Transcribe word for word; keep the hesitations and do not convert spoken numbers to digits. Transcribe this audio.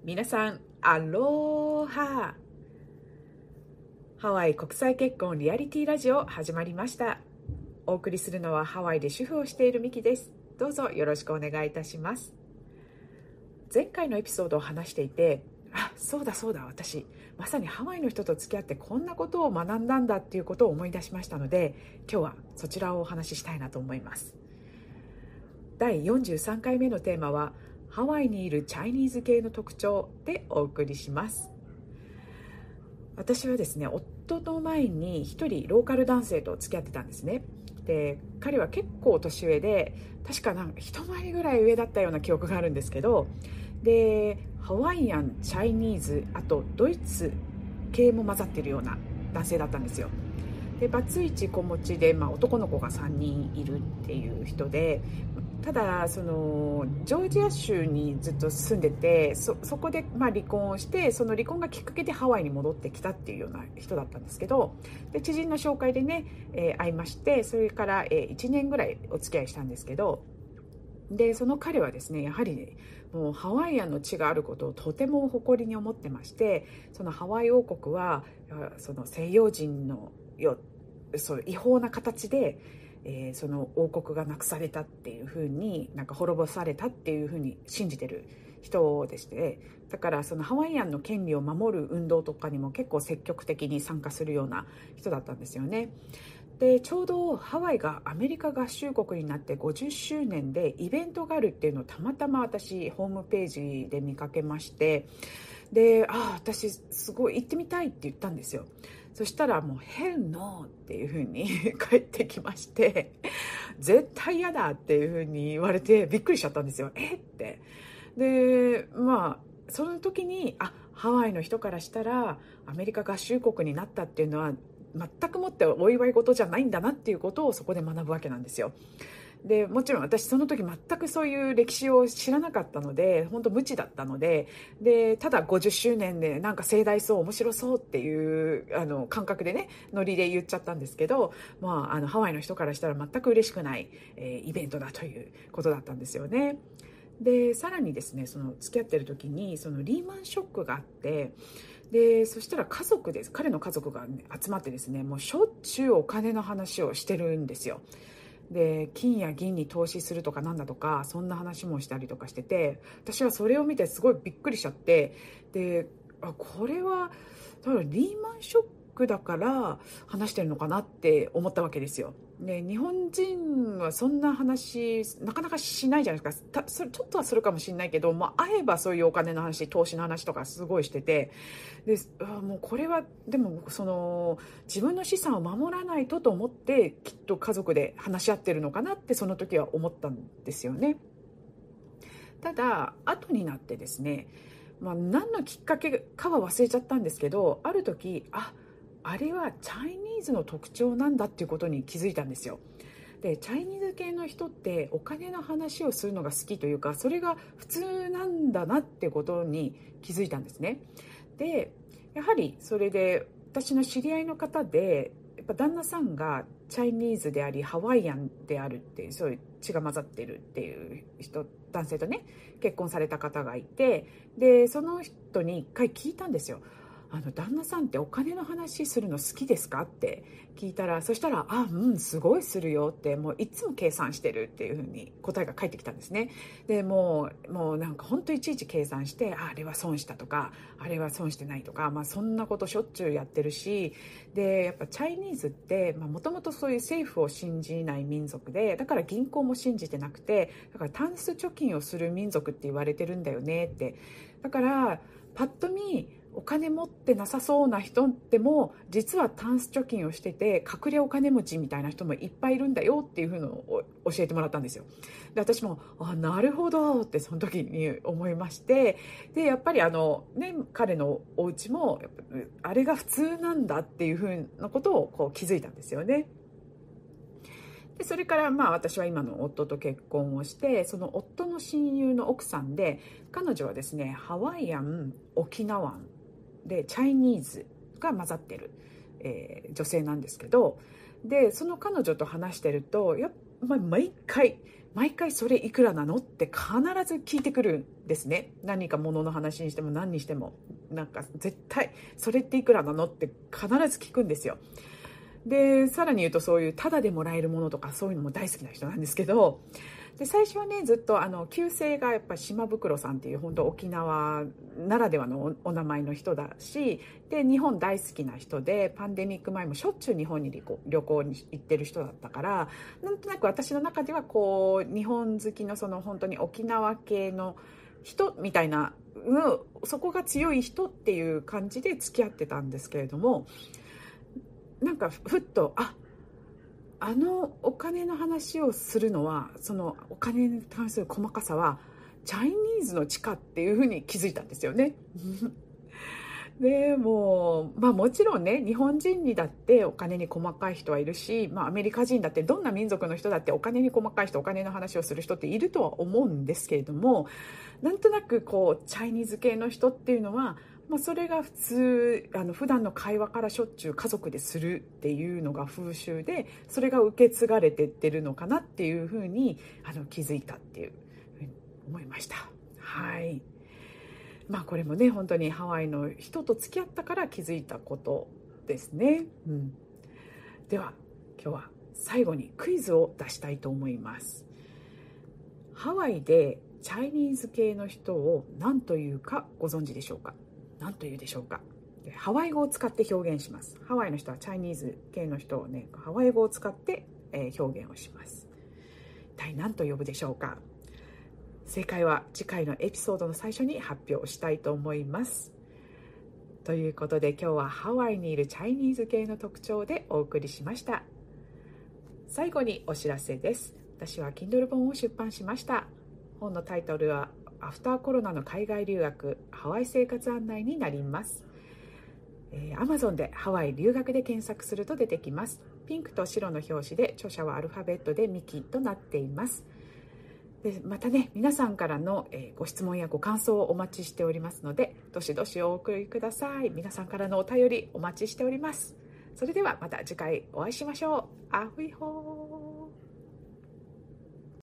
皆さん、アローハ。ハワイ国際結婚リアリティラジオ始まりました。お送りするのはハワイで主婦をしているミキです。どうぞよろしくお願いいたします。前回のエピソードを話していて、あ、そうだそうだ、私まさにハワイの人と付き合ってこんなことを学んだんだっていうことを思い出しましたので、今日はそちらをお話ししたいなと思います。だいよんじゅうさんかいめのテーマはハワイにいるチャイニーズ系の特徴でお送りします。私はですね、夫の前に一人ローカル男性と付き合ってたんですね。で、彼は結構年上で、確かなんか一回りぐらい上だったような記憶があるんですけど、で、ハワイアン、チャイニーズ、あとドイツ系も混ざってるような男性だったんですよ。で、バツイチ子持ちで、まあ、男の子がさんにんいるっていう人で、ただそのジョージア州にずっと住んでて、 そ, そこでまあ離婚をして、その離婚がきっかけでハワイに戻ってきたっていうような人だったんですけど、で知人の紹介でね、えー、会いまして、それから、えー、いちねんぐらいお付き合いしたんですけど、でその彼はですね、やはりね、もうハワイアンの血があることをとても誇りに思ってまして、そのハワイ王国はその西洋人のよそう違法な形で、えー、その王国がなくされたっていう風に、なんか滅ぼされたっていう風に信じてる人でして、だからそのハワイアンの権利を守る運動とかにも結構積極的に参加するような人だったんですよね。でちょうどハワイがアメリカ合衆国になってごじゅっしゅうねんでイベントがあるっていうのをたまたま私ホームページで見かけまして、で、ああ私すごい行ってみたいって言ったんですよ。そしたらもうヘルノーっていう風に帰ってきまして、絶対嫌だっていう風に言われてびっくりしちゃったんですよ。えって。でまあその時に、あ、ハワイの人からしたらアメリカ合衆国になったっていうのは全くもってお祝い事じゃないんだなっていうことをそこで学ぶわけなんですよ。でもちろん私その時全くそういう歴史を知らなかったので、本当無知だったので、でただごじゅっしゅうねんでなんか盛大そう面白そうっていうあの感覚でね、ノリで言っちゃったんですけど、まあ、あのハワイの人からしたら全く嬉しくない、えー、イベントだということだったんですよね。でさらにですね、その付き合ってる時にそのリーマンショックがあって、でそしたら家族です彼の家族が、ね、集まってですね、もうしょっちゅうお金の話をしてるんですよ。で金や銀に投資するとかなんだとか、そんな話もしたりとかしてて、私はそれを見てすごいびっくりしちゃって、であこれは多分リーマンショックだから話してるのかなって思ったわけですよ。で日本人はそんな話なかなかしないじゃないですか。たそれちょっとはするかもしれないけど、まあ、会えばそういうお金の話、投資の話とかすごいしてて、であもうこれはでもその自分の資産を守らないとと思ってきっと家族で話し合ってるのかなってその時は思ったんですよね。ただ後になってですね、まあ、何のきっかけかは忘れちゃったんですけど、ある時、ああれはチャイニーズの特徴なんだっていうことに気づいたんですよ。でチャイニーズ系の人ってお金の話をするのが好きというか、それが普通なんだなってことに気づいたんですね。でやはりそれで私の知り合いの方で、やっぱ旦那さんがチャイニーズでありハワイアンであるっていう、そういう血が混ざってるっていう人、男性とね結婚された方がいて、でその人に一回聞いたんですよ。あの旦那さんってお金の話するの好きですかって聞いたら、そしたら、あ、うんすごいするよって、もういつも計算してるっていう風に答えが返ってきたんですね。でもうもうなんか本当いちいち計算して、あ、あれは損したとかあれは損してないとか、まあ、そんなことしょっちゅうやってるし、でやっぱチャイニーズってもともとそういう政府を信じない民族で、だから銀行も信じてなくて、だからタンス貯金をする民族って言われてるんだよねって。だからパッと見お金持ってなさそうな人でも実はタンス貯金をしてて隠れお金持ちみたいな人もいっぱいいるんだよっていうのを教えてもらったんですよ。で私も、あ、なるほどってその時に思いまして、でやっぱりあの、ね、彼のお家もやっぱあれが普通なんだっていうふうなことをこう気づいたんですよね。でそれからまあ私は今の夫と結婚をして、その夫の親友の奥さんで、彼女はですねハワイアン、沖縄でチャイニーズが混ざってる、えー、女性なんですけど、でその彼女と話してるとやっぱ毎回毎回それいくらなのって必ず聞いてくるんですね。何か物の話にしても何にしても、なんか絶対それっていくらなのって必ず聞くんですよ。でさらに言うと、そういうタダでもらえるものとかそういうのも大好きな人なんですけど、で最初はね、ずっとあの旧姓がやっぱ島袋さんっていう本当沖縄ならではの お, お名前の人だし、で日本大好きな人で、パンデミック前もしょっちゅう日本に旅行旅行に行ってる人だったから、なんとなく私の中ではこう日本好きのその本当に沖縄系の人みたいな、うん、そこが強い人っていう感じで付き合ってたんですけれども、なんかふっとああのお金の話をするのは、そのお金に関する細かさはチャイニーズの地下っていうふうに気づいたんですよね。でもまあもちろんね、日本人にだってお金に細かい人はいるし、まあ、アメリカ人だってどんな民族の人だってお金に細かい人、お金の話をする人っているとは思うんですけれども、なんとなくこうチャイニーズ系の人っていうのは、まあ、それが普通、あの普段の会話からしょっちゅう家族でするっていうのが風習で、それが受け継がれてってるのかなっていうふうにあの気づいたっていうふうに思いました。はい。まあこれもね、本当にハワイの人と付き合ったから気づいたことですね。うん、では今日は最後にクイズを出したいと思います。ハワイでチャイニーズ系の人を何というかご存知でしょうか？何というでしょうか？ハワイ語を使って表現します。ハワイの人はチャイニーズ系の人をね、ハワイ語を使って、えー、表現をします。一体何と呼ぶでしょうか？正解は次回のエピソードの最初に発表したいと思います。ということで今日はハワイにいるチャイニーズ系の特徴でお送りしました。最後にお知らせです。私は Kindle 本を出版しました。本のタイトルはアフターコロナの海外留学ハワイ生活案内になります。えー、Amazon でハワイ留学で検索すると出てきます。ピンクと白の表紙で、著者はアルファベットでミキとなっています。でまたね、皆さんからの、えー、ご質問やご感想をお待ちしておりますので、どしどしお送りください。皆さんからのお便りお待ちしております。それではまた次回お会いしましょう。アフイホー。